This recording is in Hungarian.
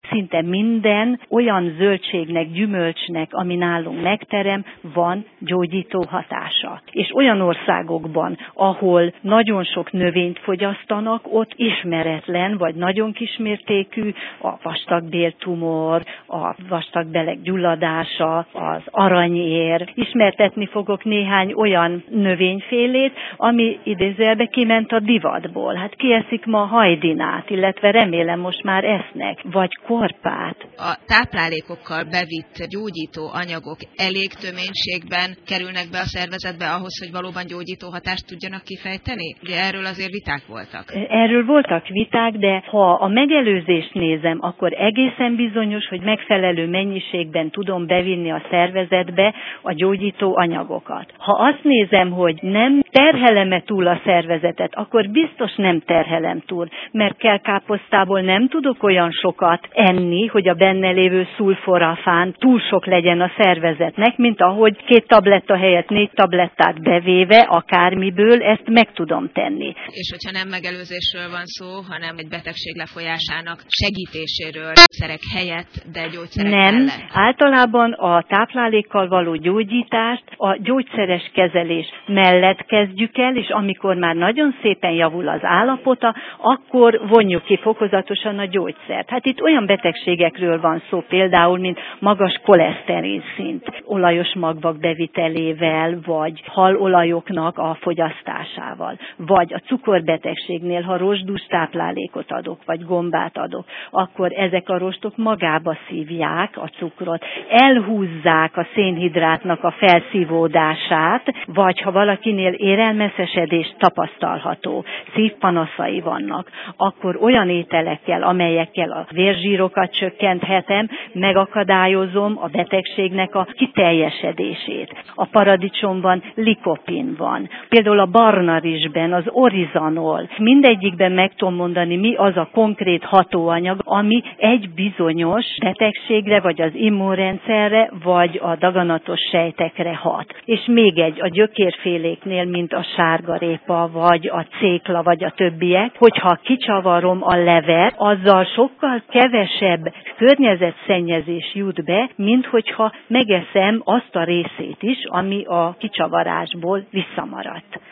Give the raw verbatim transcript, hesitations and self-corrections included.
Szinte minden olyan zöldségnek, gyümölcsnek, ami nálunk megterem, van gyógyító hatása. És olyan országokban, ahol nagyon sok növényt fogyasztanak, ott ismeretlen vagy nagyon kismértékű a vastagbéltumor, a vastagbelek gyulladása, az aranyér. Ismertetni fogok néhány olyan növényfélét, ami idézőjelbe kiment a divatból. Hát ki eszik ma hajdinát, illetve remélem most már esznek, vagy korpát. A táplálékokkal bevitt gyógyító anyagok elég töménységben kerülnek be a szervezetbe ahhoz, hogy valóban gyógyító hatást tudjanak kifejteni? Ugye erről azért viták voltak. Erről voltak viták, de ha a megelőzést nézem, akkor egészen bizonyos, hogy megfelelő mennyiségben tudom bevinni a szervezetbe a gyógyító anyagokat. Ha azt nézem, hogy nem terhelem-e túl a szervezetet, akkor biztos nem terhelem túl, mert kellkáposztából nem tudok olyan sokat enni, hogy a benne lévő szulforafán túl sok legyen a szervezetnek, mint ahogy két tabletta helyett négy tablettát bevéve, akármiből, ezt meg tudom tenni. És hogyha nem megelőzésről van szó, hanem egy betegség lefolyásának segítéséről, szerek helyett, de gyógyszerek Nem, mellett. általában a táplálékkal való gyógyítást a gyógyszeres kezelés mellett kezdjük el, és amikor már nagyon szépen javul az állapota, akkor vonjuk ki fokozatosan a gyógyszert. Hát itt olyan betegségekről van szó például, mint magas koleszterin szint, olajos magvak bevitelével, vagy halolajoknak a fogyasztásával, vagy a cukorbetegségnél, ha rostdús táplálékot adok, vagy gombát adok, akkor ezek a rostok magába szívják a cukrot, elhúzzák a szénhidrátnak a felszívódását, vagy ha valakinél érelmeszesedés tapasztalható, szívpanaszai vannak, akkor olyan ételekkel, amelyekkel a vérzsírokat csökkenthetem, megakadályozom a betegségnek a kiteljesedését. A paradicsomban likopin van, például a barna rizsben az orizanol. Mindegyikben meg tudom mondani, mi az a konkrét hatóanyag, ami egy bizonyos betegségre, vagy az immunrendszerre, vagy a daganatos sejtekre hat. És még egy, a gyökérféléknél, mint a sárgarépa, vagy a cékla, vagy a többiek, hogyha kicsavarom a levet, azzal sokkal kevesebb környezetszennyezés jut be, mint hogyha megeszem azt a részét is, ami a kicsavarásból visszamaradt.